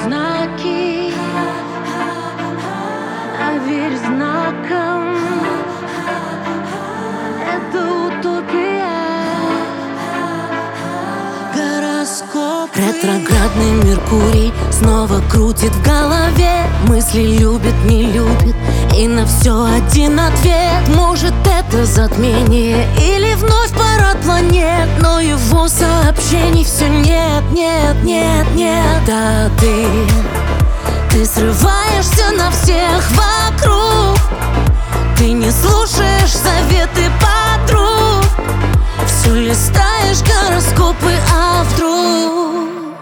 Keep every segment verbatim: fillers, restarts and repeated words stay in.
знаки, а верь знаком. Это утопия. Гороскоп. Ретроградный Меркурий снова крутит в голове. Мысли любит, не любит, и на все один ответ. Может, это затмение или вновь парад планет, но его сообщений все нет, нет, нет, нет. Да ты, ты срываешься на всех вокруг. Ты не слушаешь советы подруг. Все листаешь гороскопы, а вдруг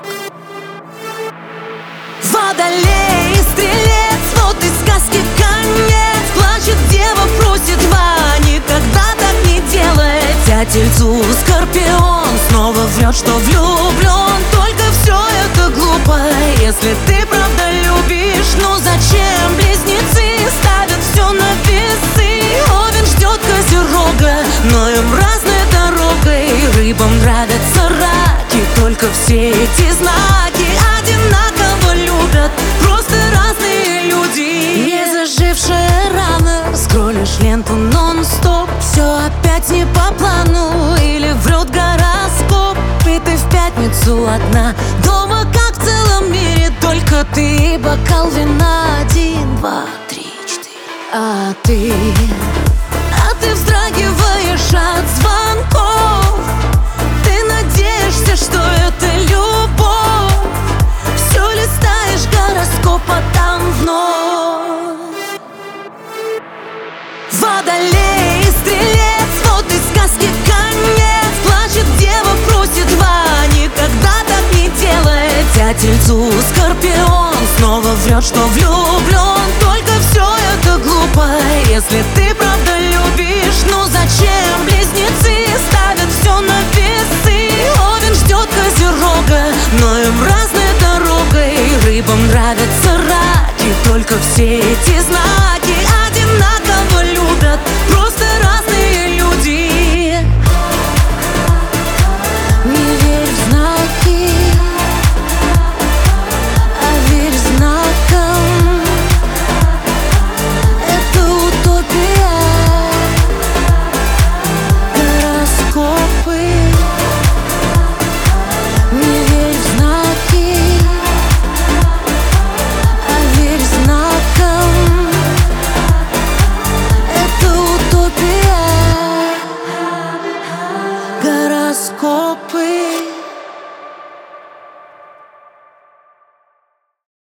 Водолей и Стрелец, вот и сказки конец. Плачет дева, просит два, никогда так не делай. Тельцу Скорпион снова врет, что влюблен. Только все это глупо, если ты правда любишь. Ну зачем близнецы ставят все на весы? Овен ждет Козерога, но им разной дорогой. Рыбам нравятся раки, только все эти знаки одинаково любят, просто разные люди. Не зажившая рана, скроллишь ленту нон-стоп. Все опять не по плану, или врет гороскоп. И ты в пятницу одна, дома как в целом мире только ты. Бокал вина, один, два, три, четыре. А ты, а ты вздрагиваешь от звонков. Ты надеешься, что это любовь. Все листаешь гороскоп, а там вновь Водолей и Стрелец, вот и сказки конец. Плачет дева, просит два, никогда так не делай. Тельцу Скорпион снова врет, что влюблен. Только все это глупо, если ты правда любишь. Ну зачем близнецы ставят все на весы? Овен ждет Козерога, но им разной дорогой. Рыбам нравятся раки, только все эти